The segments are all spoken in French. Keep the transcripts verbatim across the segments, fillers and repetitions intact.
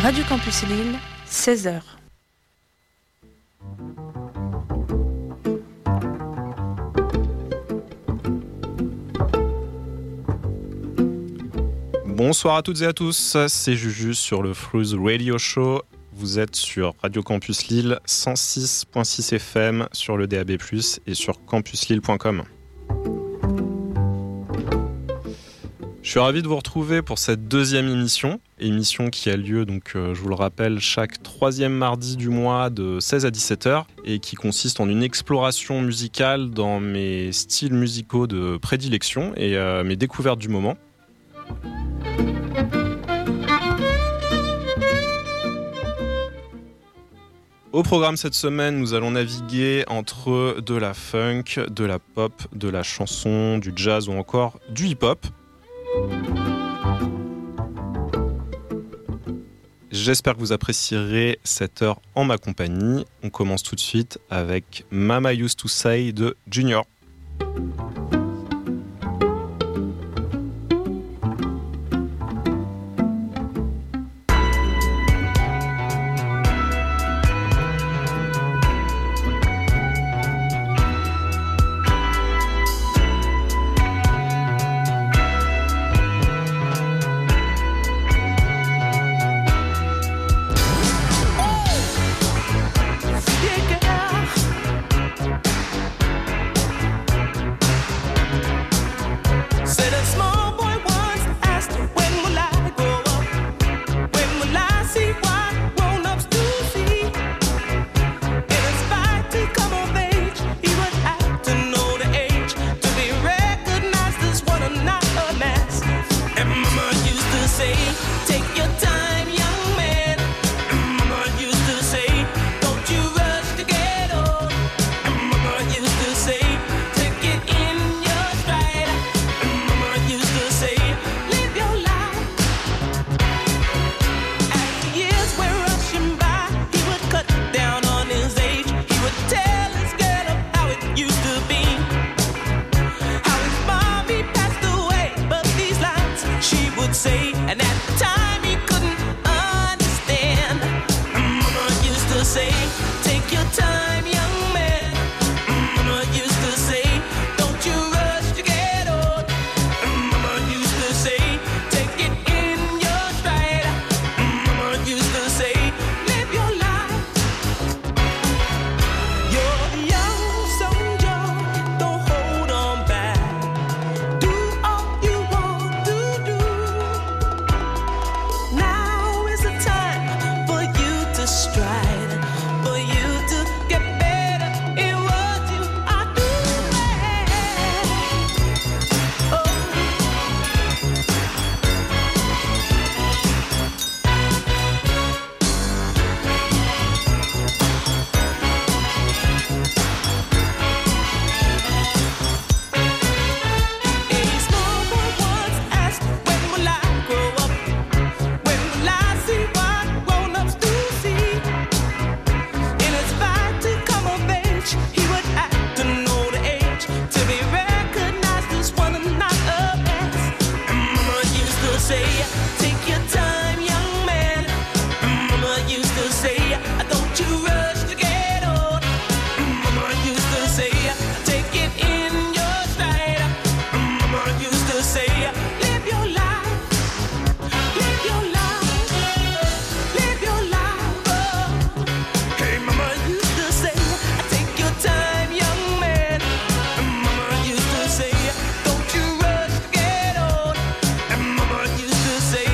Radio Campus Lille, seize heures. Bonsoir à toutes et à tous, c'est Juju sur le Fruze Radio Show. Vous êtes sur Radio Campus Lille, cent six virgule six F M sur le D A B plus, et sur campus lille point com. Je suis ravi de vous retrouver pour cette deuxième émission, émission qui a lieu, donc, euh, je vous le rappelle, chaque troisième mardi du mois de seize à dix-sept heures et qui consiste en une exploration musicale dans mes styles musicaux de prédilection et euh, mes découvertes du moment. Au programme cette semaine, nous allons naviguer entre de la funk, de la pop, de la chanson, du jazz ou encore du hip-hop. J'espère que vous apprécierez cette heure en ma compagnie. On commence tout de suite avec Mama Used to Say de Junior. Say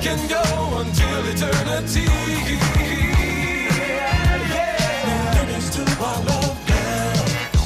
can go until eternity. No limits to our love, girl.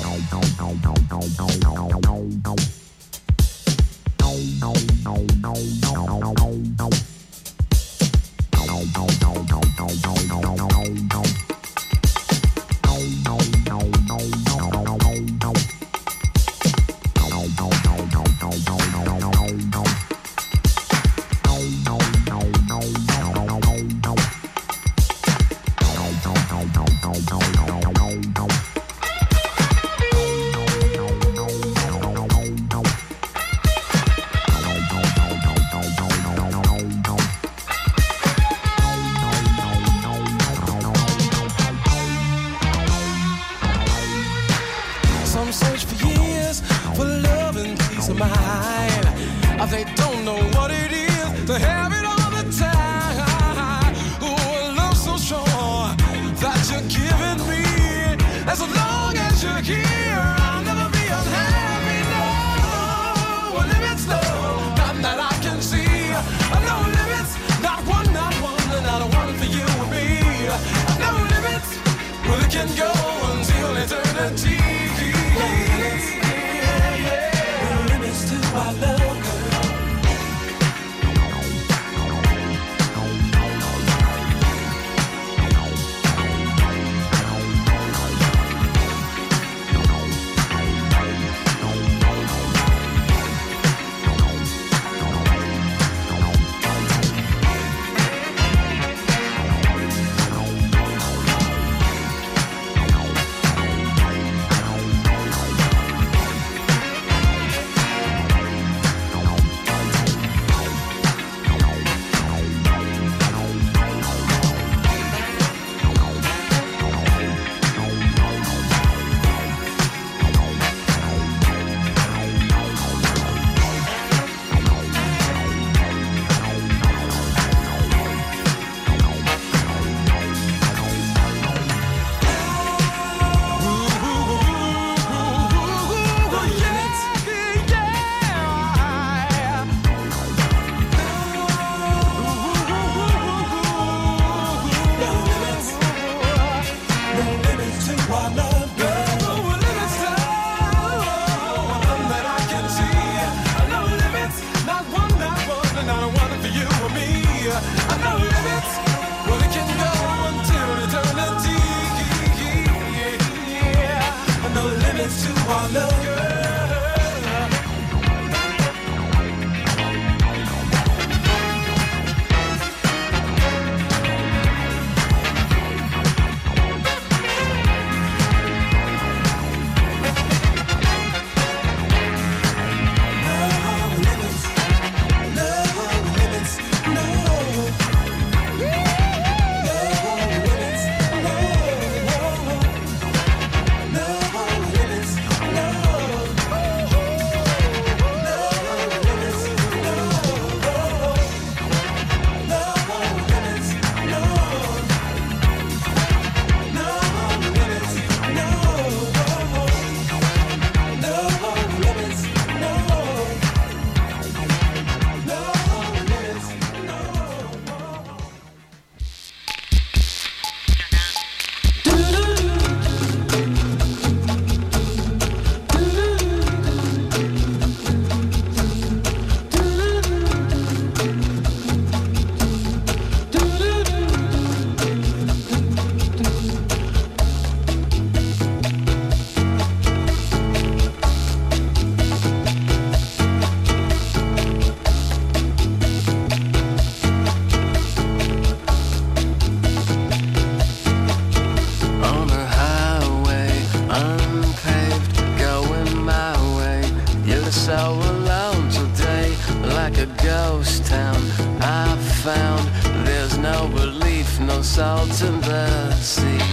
salt in the sea.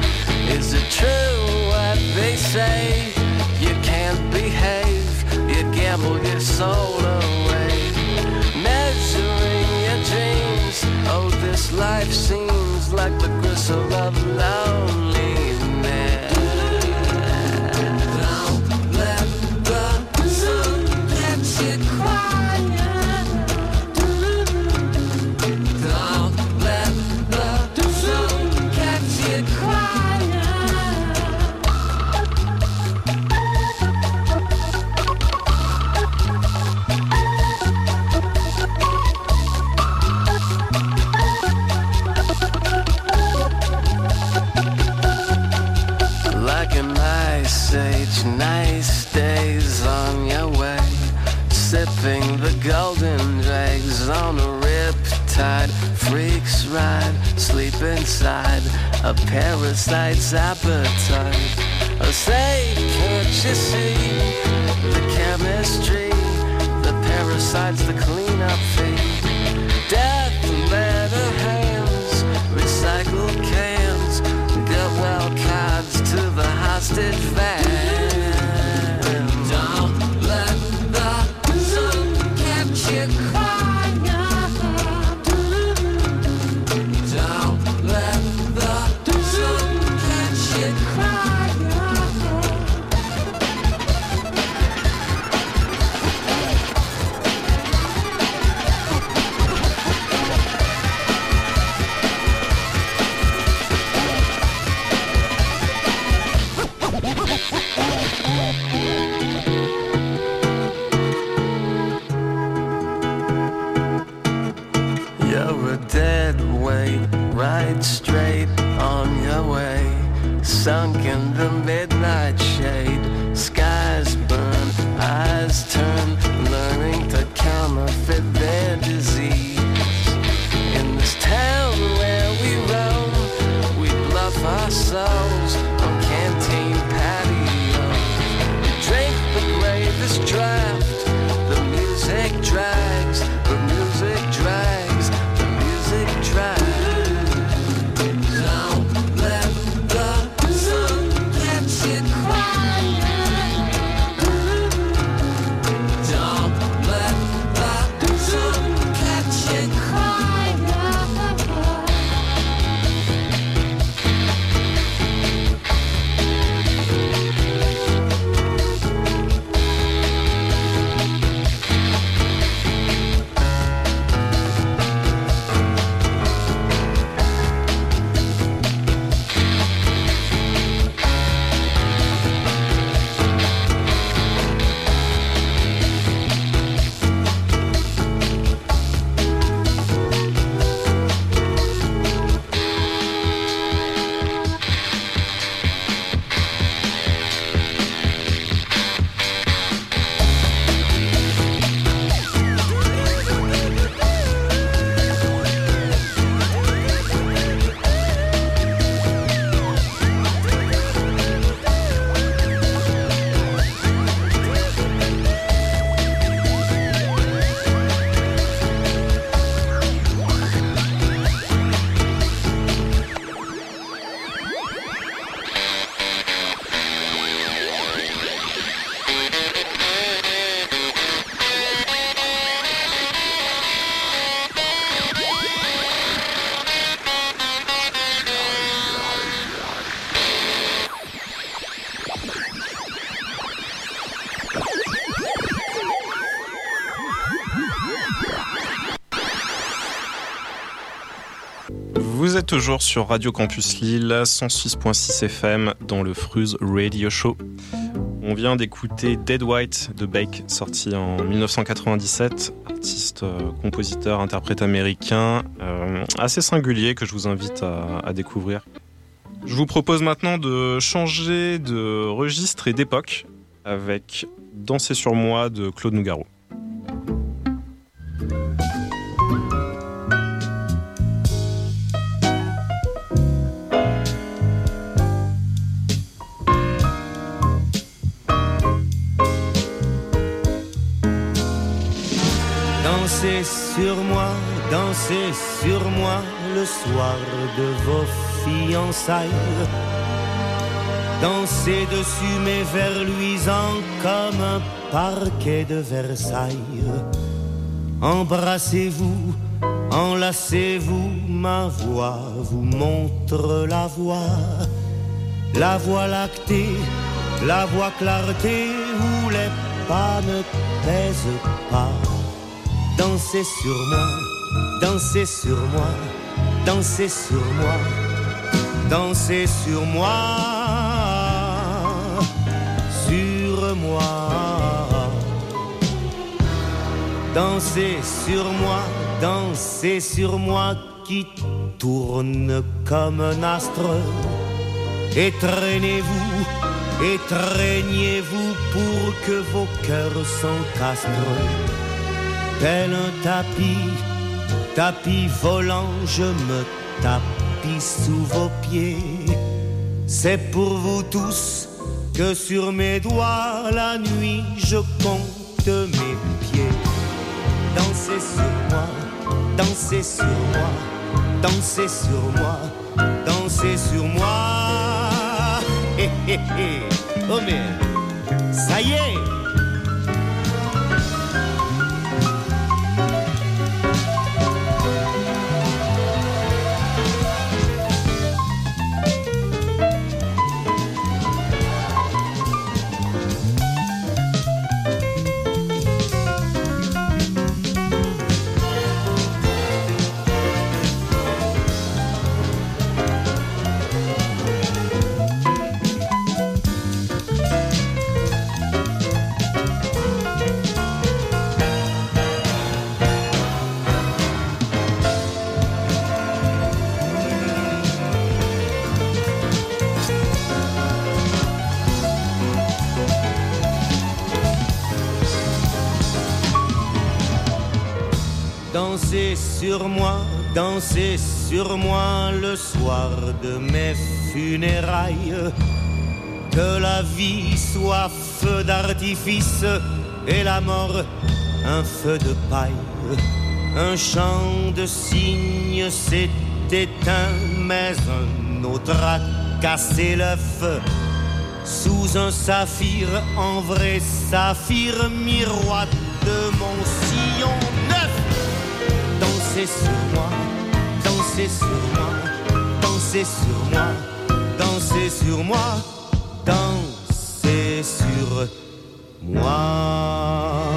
Is it true what they say? You can't behave, you gamble your soul away, measuring your dreams. Oh, this life seems like the gristle of loneliness. Don't let the sun get you crying. Sing the golden dregs on a riptide. Freaks ride, sleep inside a parasite's appetite. Oh, say, can't you see the chemistry? The parasite's the cleanup fee. Death, leather hands, recycled cans, get well cards to the hostage van. Don't let the sun catch you crying. Don't let the sun catch you crying. You're a dead weight, right straight on your way. Sunk in the midnight shade. Skies burn, eyes turn, learning to counterfeit their disease. In this town where we roam, we bluff our souls on canteen patios. We drink the gravest draft, the music drags, the music drags, the music drags. Don't let the sun catch you crying. Don't let the sun catch you crying. Vous êtes toujours sur Radio Campus Lille, cent six virgule six F M dans le Fruse Radio Show. On vient d'écouter Dead White de Beck, sorti en dix-neuf cent quatre-vingt-dix-sept, artiste, euh, compositeur, interprète américain, euh, assez singulier que je vous invite à, à découvrir. Je vous propose maintenant de changer de registre et d'époque avec Danser sur moi de Claude Nougaro. Dansez sur moi, dansez sur moi le soir de vos fiançailles. Dansez dessus mes vers luisants comme un parquet de Versailles. Embrassez-vous, enlacez-vous, ma voix vous montre la voie. La voie lactée, la voie clarté où les pas ne pèsent pas. Dansez sur moi, dansez sur moi, dansez sur moi, dansez sur moi, sur moi. Dansez sur moi, dansez sur moi qui tourne comme un astre. Étreignez-vous, étreignez-vous pour que vos cœurs s'encastrent. tel un tapis, tapis volant, je me tapis sous vos pieds. C'est pour vous tous que sur mes doigts la nuit je compte mes pieds. Dansez sur moi, dansez sur moi, dansez sur moi, dansez sur moi. Hé hé hé, oh mais ça y est. Dansez sur moi, dansez sur moi le soir de mes funérailles. Que la vie soit feu d'artifice et la mort un feu de paille. Un chant de cygne s'est éteint, mais un autre a cassé l'œuf. Sous un saphir, en vrai saphir, miroite de mon sillon neuf. Dansez sur moi, dansez sur moi, dansez sur moi, dansez sur moi, dansez sur moi.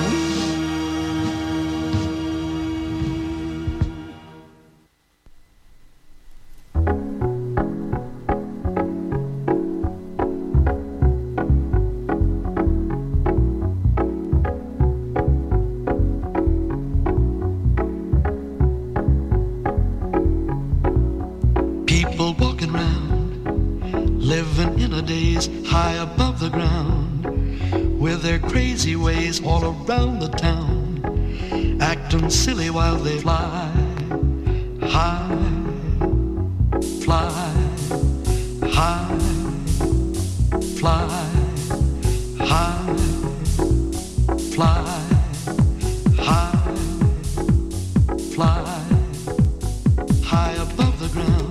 High above the ground, with their crazy ways all around the town, acting silly while they fly high, fly high, fly high, fly high, fly high above the ground.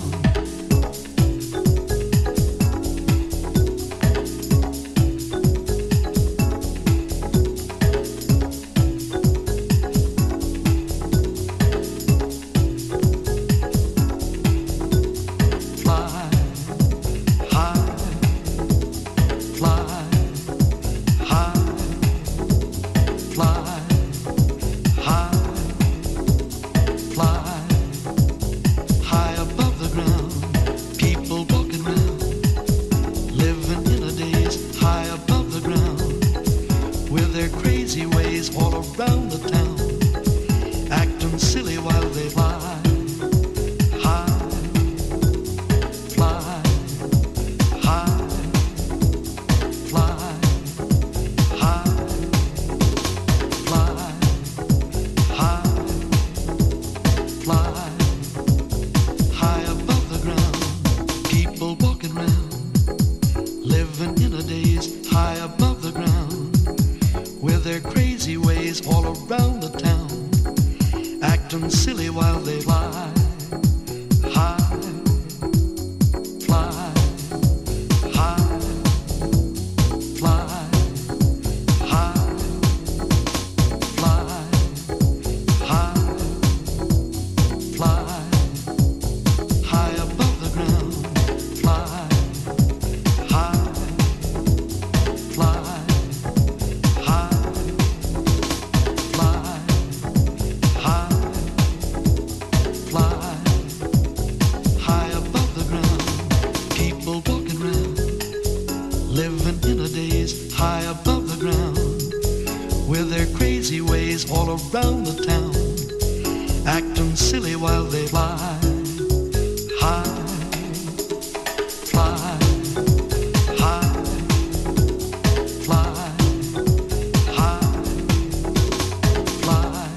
Fly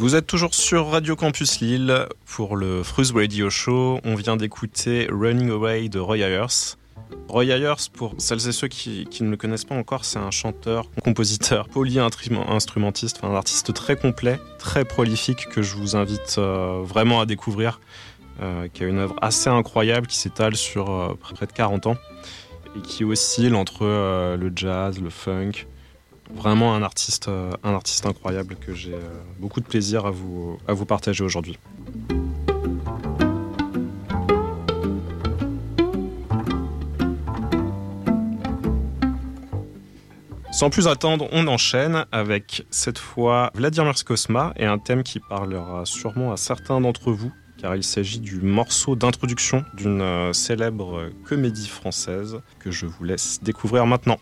Vous êtes toujours sur Radio Campus Lille pour le Fruze Radio Show. On vient d'écouter Running Away de Roy Ayers. Roy Ayers, pour celles et ceux qui, qui ne le connaissent pas encore, c'est un chanteur, compositeur, poly-instrumentiste, enfin, un artiste très complet, très prolifique que je vous invite euh, vraiment à découvrir, euh, qui a une œuvre assez incroyable qui s'étale sur euh, près de quarante ans et qui oscille entre euh, le jazz, le funk. Vraiment un artiste, euh, un artiste incroyable que j'ai euh, beaucoup de plaisir à vous, à vous partager aujourd'hui. Sans plus attendre, on enchaîne avec cette fois Vladimir Cosma et un thème qui parlera sûrement à certains d'entre vous, car il s'agit du morceau d'introduction d'une euh, célèbre comédie française que je vous laisse découvrir maintenant.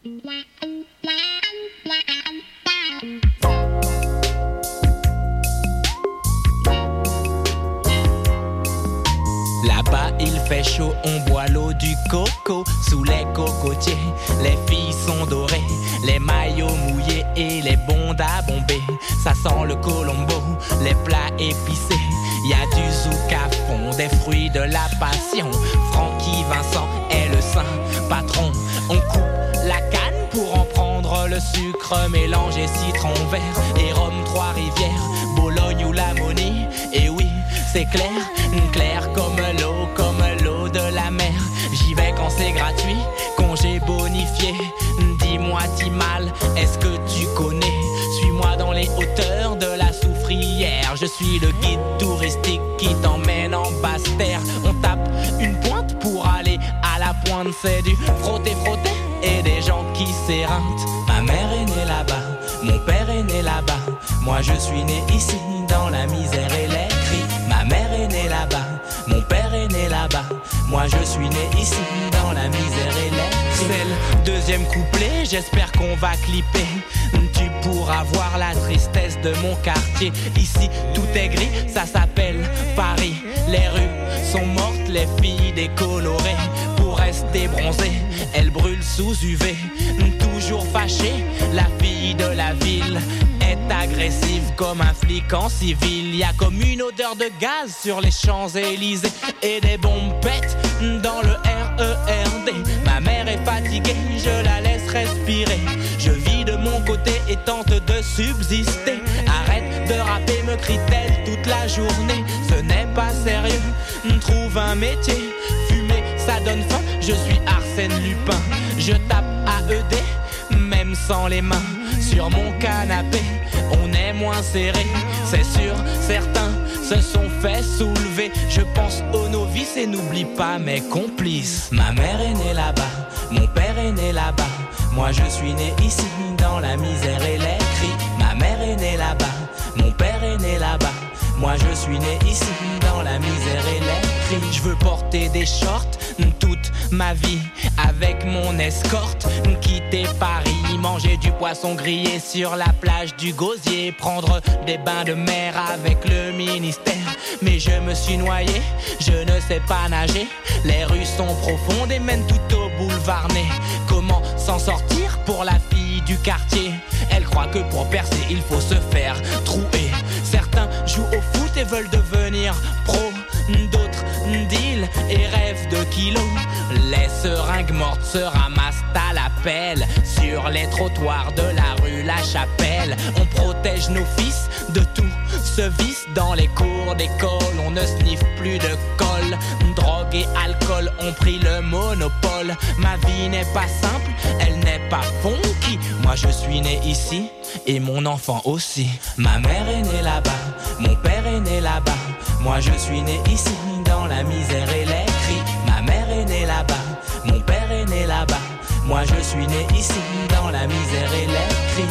Là-bas il fait chaud, on boit l'eau du coco. Sous les cocotiers, les filles sont dorées, les maillots mouillés et les bondes à bomber. Ça sent le colombo, les plats épicés. Y a du zouk à fond, des fruits de la passion. Francky Vincent est le saint patron. On coupe la canne pour en prendre le sucre, mélanger citron vert et rhum Trois-Rivières, Bologne ou Lamonie. Et oui, c'est clair, clair comme l'eau, comme l'eau de la mer. J'y vais quand c'est gratuit, congé bonifié. Dis-moi Timal, est-ce que tu connais? Suis-moi dans les hauteurs de la Soufrière. Je suis le guide touristique qui t'emmène en Basse-Terre. On tape une pointe pour aller à la pointe. C'est du frotter-frotter et des gens qui s'éreintent. Ma mère est née là-bas, mon père est né là-bas. Moi je suis né ici dans la misère et les cris. Ma mère est née là-bas, mon père est né là-bas. Moi je suis né ici dans la misère et les cris. C'est le deuxième couplet, j'espère qu'on va clipper. Tu pourras voir la tristesse de mon quartier. Ici tout est gris, ça s'appelle Paris. Les rues sont mortes, les filles décolorées. Pour rester bronzées, elles brûlent sous U V. Toujours fâchée, la fille de la ville est agressive comme un flic en civil. Y a comme une odeur de gaz sur les Champs-Élysées et des bombes pètent dans le R E R D. Ma mère est fatiguée, je la laisse respirer. Je vis de mon côté et tente de subsister. Arrête de rapper, me crie-t-elle toute la journée. Ce n'est pas sérieux, trouve un métier. Fumer, ça donne faim, je suis Arsène Lupin. Je tape A E D, même sans les mains. Sur mon canapé, on est moins serré. C'est sûr, certains se sont fait soulever. Je pense aux novices et n'oublie pas mes complices. Ma mère est née là-bas, mon père est né là-bas. Moi je suis né ici, dans la misère et les cris. Ma mère est née là-bas, mon père est né là-bas. Moi je suis né ici, dans la misère et les cris. Je veux porter des shorts toute ma vie avec mon escorte, quitter Paris, manger du poisson grillé sur la plage du Gosier, prendre des bains de mer avec le ministère. Mais je me suis noyé, je ne sais pas nager. Les rues sont profondes et mènent tout au boulevard Ney. Comment s'en sortir pour la fille du quartier? Elle croit que pour percer il faut se faire trouer. Certains jouent au foot et veulent devenir pro. D'autres deal et rêvent de kilos. Les seringues mortes se ramassent à la pelle sur les trottoirs de la rue La Chapelle. On protège nos fils de tout ce vice. Dans les cours d'école, on ne sniffe plus de colle. Drogue et alcool ont pris le monopole. Ma vie n'est pas simple, elle n'est pas funky. Moi je suis né ici et mon enfant aussi. Ma mère est née là-bas, mon père est né là-bas. Moi je suis né ici, dans la misère et les cris. Ma mère est née là-bas, mon père est né là-bas. Moi je suis né ici, dans la misère et les cris.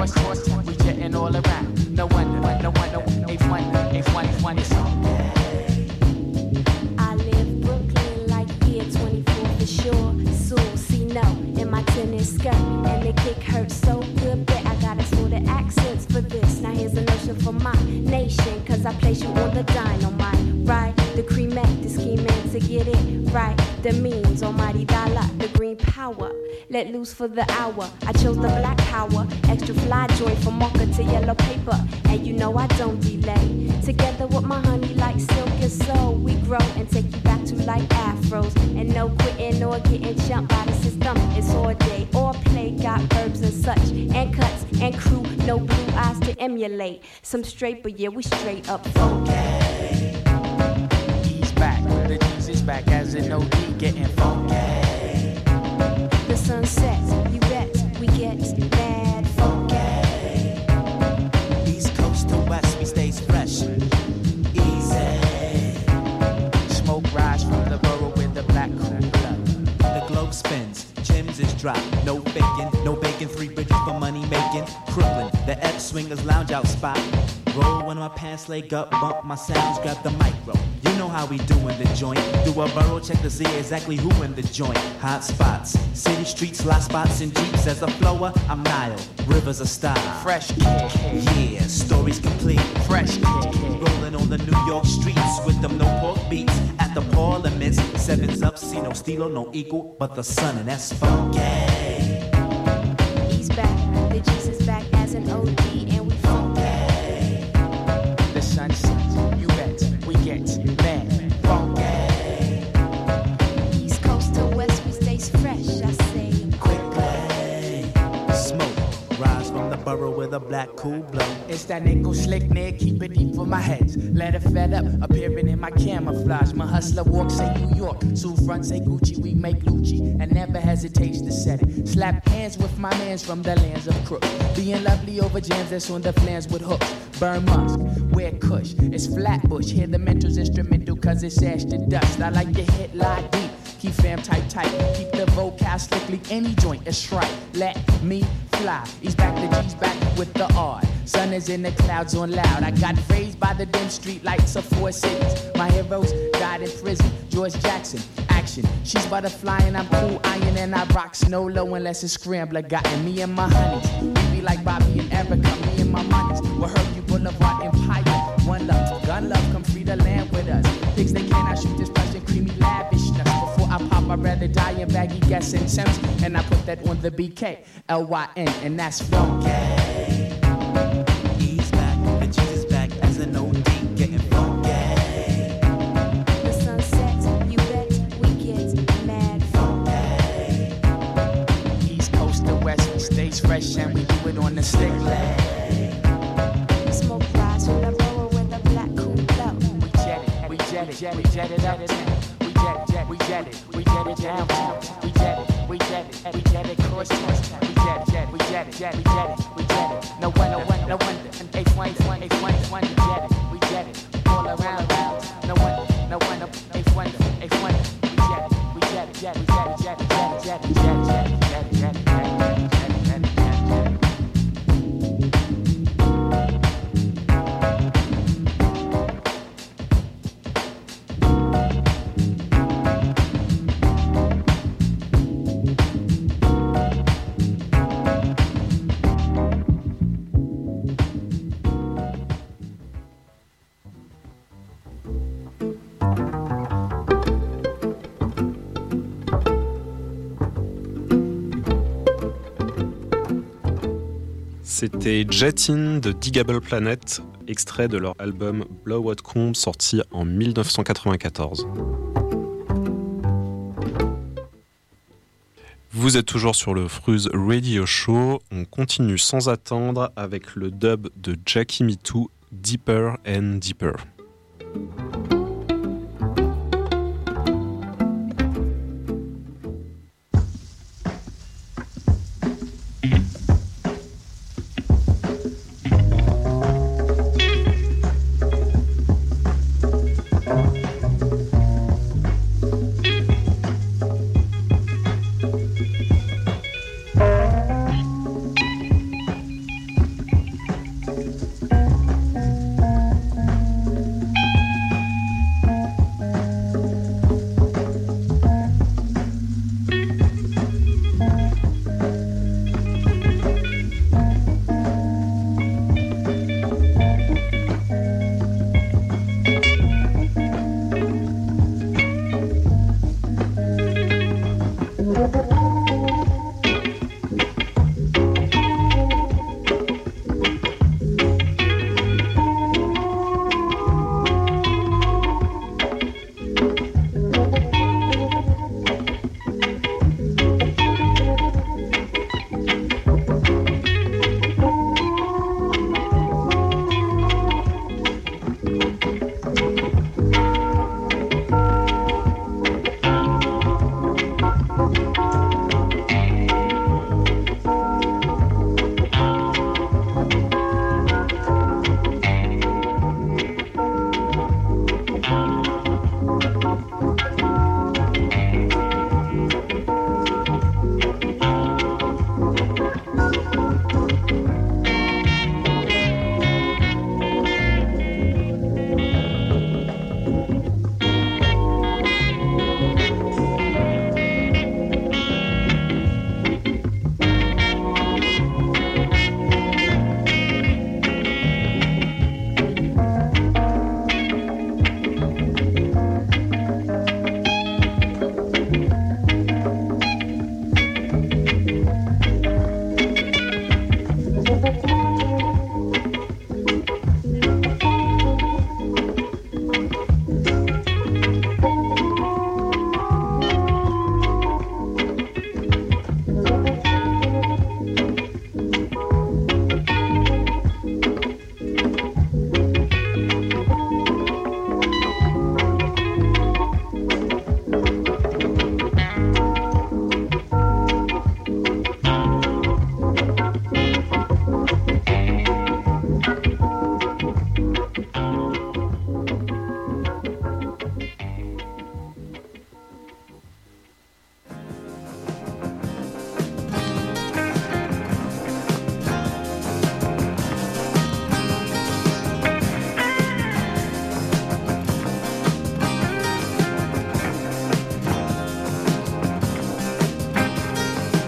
cross, cross, we jetting all around. No wonder, no wonder, ain't funny, ain't funny, funny. I live Brooklyn like year twenty-four for sure. So see no in my tennis skirt, and the kick hurts so good that I got assorted accents for this. Now here's a notion for my nation, cause I place you on the dynamite, right? The cremate, the scheme to get it right. The means, almighty dollar, the green power. Let loose for the hour. I chose the black power, extra fly joint from marker to yellow paper. And you know I don't delay. Together with my honey like silk and soul, we grow and take you back to like afros. And no quitting or getting jumped by the system. It's all day or play, got verbs and such, and cuts and crew, no blue eyes to emulate. Some straight, but yeah, we straight up funky. He's back, the G's is back as an O D, getting funky. The sun sets, you bet, we get mad funky. East coast to west, we stays fresh. Easy. Smoke rise from the borough with the black cool blood. The globe spins, gems is dropped. No bacon, no bacon, three bridges for money making. Crooklyn, the F swingers lounge out spot. Roll when my pants leg up, bump my sounds, grab the micro. You know how we do in the joint. Do a borough check to see exactly who in the joint. Hot spots, city streets, lot spots, and jeeps. As a flower, I'm Nile. Rivers are style. Fresh kid, Yeah, stories complete. fresh kid. Rolling on the New York streets with them no pork beats. At the parliaments, sevens up, see no stilo, no equal, but the sun, and that's funky. He's back, the Jesus back as an O D, and we funky. The sun sets, you bet, we get mad funky. East coast to west, we stays fresh, I say. Quickly, smoke rise from the borough with a black cool blow. It's that nickel slick neck, keep it deep for my heads. Let it fed up, appearing in my camouflage. My hustler walks say New York, Sue front say Gucci, we make Lucci, and never hesitates to set it. Slap hands with my mans from the lands of crooks. Being lovely over jams that's on the flans with hooks. Burn musk, wear kush, it's Flatbush. Hear the mentor's instrumental cause it's ash to dust. I like to hit lie deep, keep fam tight tight. Keep the vocal strictly any joint, it's right. Let me fly, he's back, the G's back with the R. Sun is in the clouds on loud. I got raised by the dim street lights of four cities. My heroes died in prison. George Jackson, action. She's butterflying, I'm cool iron, and I rock snow low unless it's scrambler. Gotten me and my honeys. We be like Bobby and Erica, me and my monies. We'll hurt you Boulevard Empire. One love, gun love, come free the land with us. Pigs they cannot shoot this Russian creamy lavishness. Before I pop, I'd rather die in baggy gas and Sims. And I put that on the B K, L Y N, and that's funky. He's back, the Jesus back as an O D, getting funky. The sun sets, you bet, we get mad funky. East coast to west, we stays fresh and we do it on the stick leg. Smoke rise from the borough with a black cool blow. We jet it, we jet it, we jet it up. We jet it, jet, we jet it, we jet it down. We jet it, we jet it, we jet it cross town. We jet it, jet, we jet it, jet, we jet it, we jet it. No wonder, no wonder, no wonder. H one, H one, H one, H one, we jet it, we jet it. All around, around. No wonder, no wonder. H one, H one, we jet it, we jet it, jet, we jet it, jet, jet, jet, jet, jet, jet, jet, jet, jet, jet, jet, jet. C'était Jet-In de Digable Planet, extrait de leur album Blow What Combs sorti en dix-neuf cent quatre-vingt-quatorze. Vous êtes toujours sur le Fruz Radio Show, on continue sans attendre avec le dub de Jackie Me Too, Deeper and Deeper.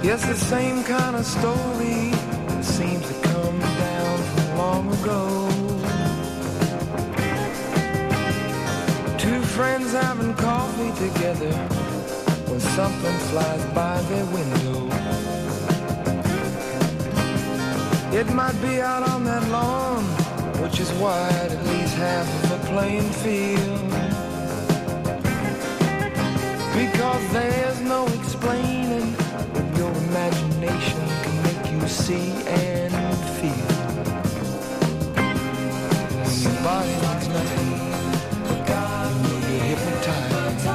Yes, the same kind of story seems to come down from long ago. Two friends having coffee together when something flies by their window. It might be out on that lawn, which is wide, at least half of a playing field. Because there's no explaining what your imagination can make you see and feel. When your body means nothing, you know you're hypnotized.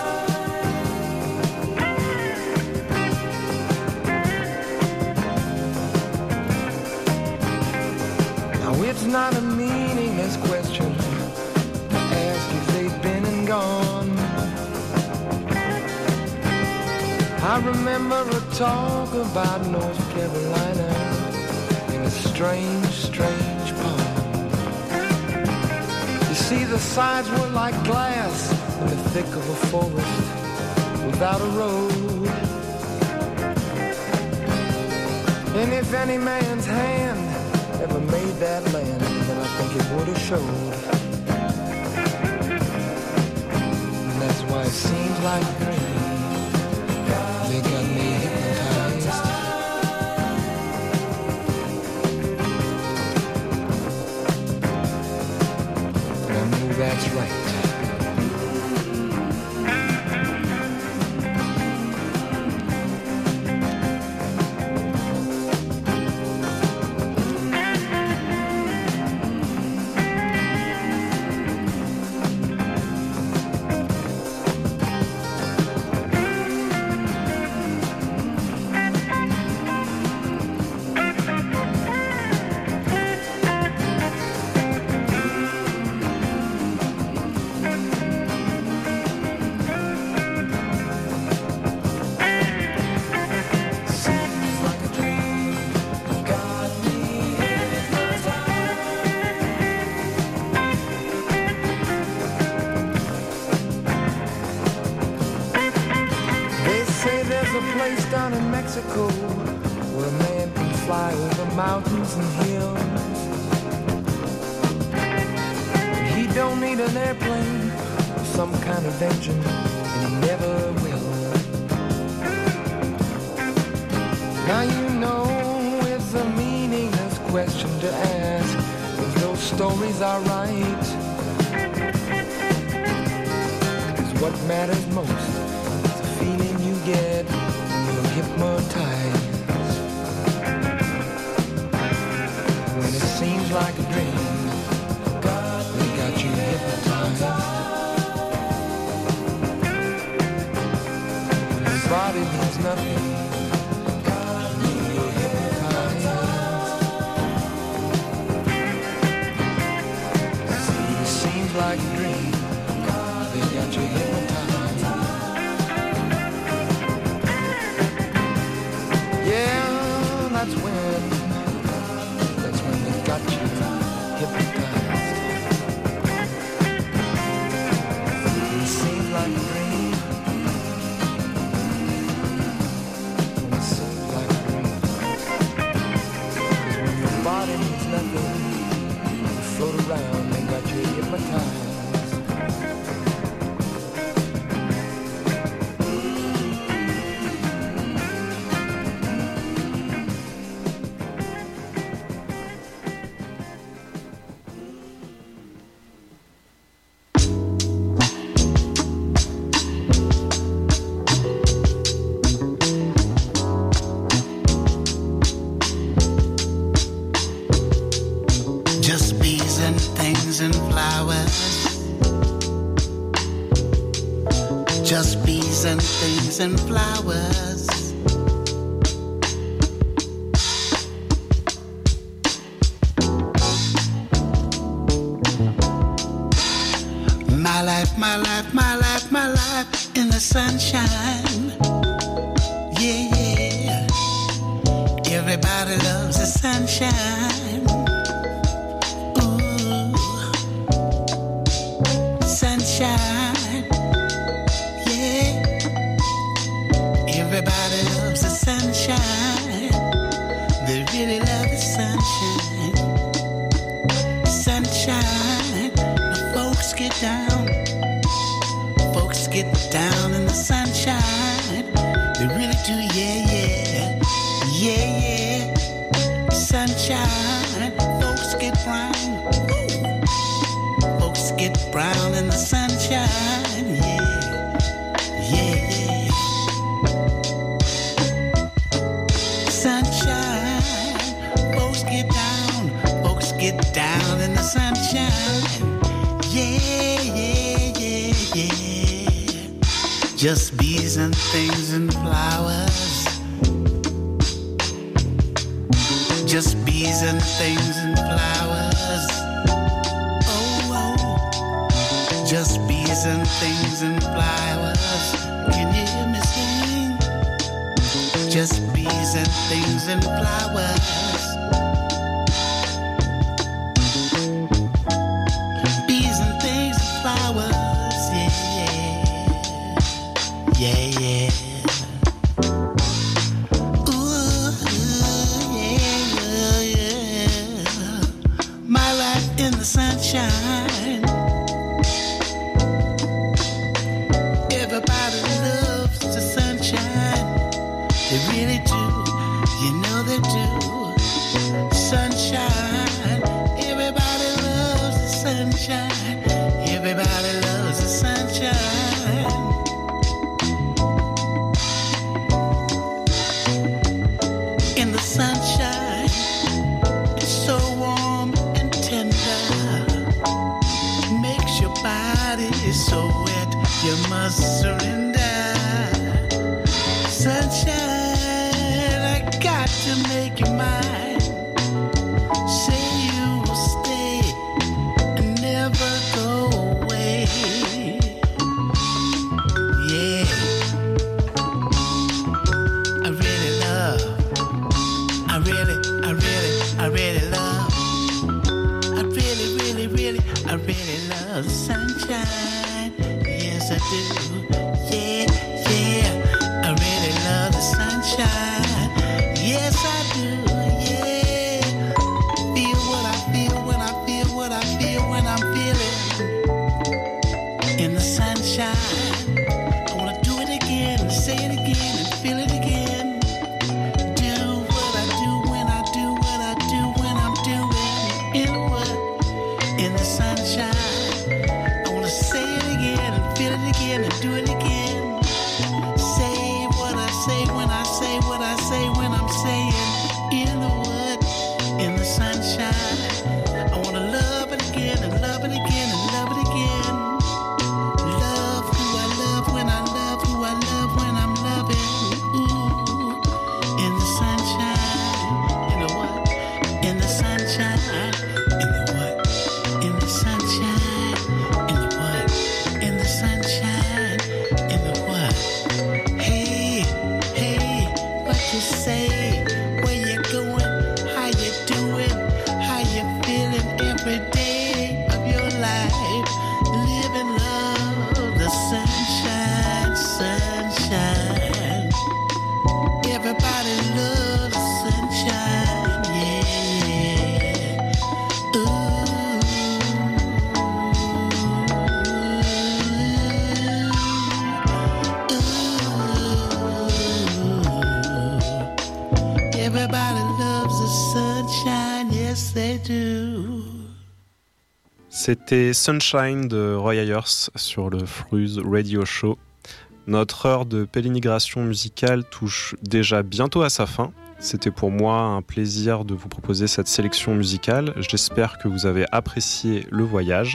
Now it's not a meaningless question to ask if they've been and gone. I remember a talk about North Carolina in a strange, strange poem. You see, the sides were like glass in the thick of a forest without a road. And if any man's hand ever made that land, then I think it would have showed. And that's why it seems like a dream. They got me hypnotized. And I know that's right. Down in Mexico, where a man can fly over mountains and hills. And he don't need an airplane or some kind of engine, and he never will. Now you know it's a meaningless question to ask if those stories are right. 'Cause what matters most is the feeling you get hypnotized. When it seems like a dream, they got you hypnotized. When your body means nothing, you're hypnotized. When it seems like a dream, they got you hypnotized. Yeah, that's when, that's when they got you hypnotized. It seems like a dream. It seems like a dream. 'Cause when your body means nothing, you float around, they got you hypnotized. And flowers, just bees and things and flowers. My life, my life, my life, my life in the sunshine. Yeah, yeah. Everybody loves the sunshine. Sunshine, yeah. Everybody loves the sunshine. sunshine. They really love the sunshine. Sunshine. The folks get down. Folks get down in the sunshine. They really do, yeah, yeah. Yeah, yeah. Sunshine. Folks get brown. Ooh. Folks get brown in the sunshine. Yeah. Yeah, yeah. Sunshine. Folks get down. Folks get down in the sunshine. Yeah, yeah, yeah, yeah. Just bees and things and flowers. Just bees and things and flowers. Oh, oh. Just bees and things and flowers. Can you hear me sing? Just bees and things and flowers. Bees and things and flowers. Yeah, yeah, yeah. Sunshine. Everybody loves the sunshine. They really do. You know they do. Sunshine. Everybody loves the sunshine. Everybody loves the sunshine. In the sunshine, it's so warm and tender. It's so wet, you must surrender. Sunshine, I got to make you mine. Say you will stay and never go away. Yeah, I really love. I really, I really, I really love. I really, really, really, I really love the sunshine. Yes, I do. Yeah, yeah. I really love the sunshine. Yes, I do. Yeah. Feel what I feel when I feel what I feel when I'm feeling in the sunshine. I wanna do it again, say it again, and feel it again. Do what I do when I do what I do when I'm doing. In what? In the sunshine. Say it again and feel it again and do it again. Say what I say when I say what I say when I'm saying. In the wood, in the sunshine. I wanna love it again and love it again and love it again. Love who I love when I love who I love when I'm loving. Ooh, in the sunshine. In the what? In the sunshine. In the what? In the sunshine. Sunshine in the what? Hey, hey, what you say? Where you going? How you doing? How you feeling every day of your life? Live and love the sunshine, sunshine. Everybody loves the sunshine, yeah. Ooh. Everybody loves the sunshine, yes they do. C'était Sunshine de Roy Ayers sur le Flues Radio Show. Notre heure de pérénigration musicale touche déjà bientôt à sa fin. C'était pour moi un plaisir de vous proposer cette sélection musicale. J'espère que vous avez apprécié le voyage.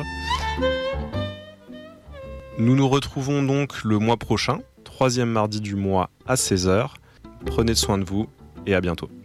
Nous nous retrouvons donc le mois prochain, troisième mardi du mois à seize heures. Prenez soin de vous et à bientôt.